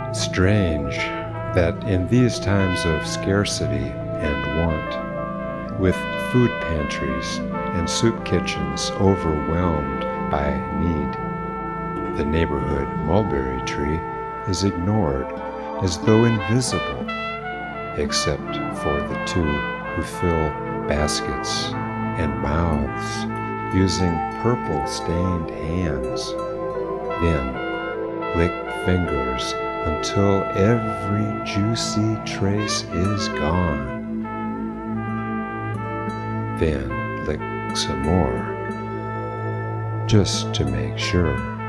Strange that in these times of scarcity and want, with food pantries and soup kitchens overwhelmed by need, the neighborhood mulberry tree is ignored as though invisible, except for the two who fill baskets and mouths using purple-stained hands, then lick fingers until every juicy trace is gone. Then lick some more, just to make sure.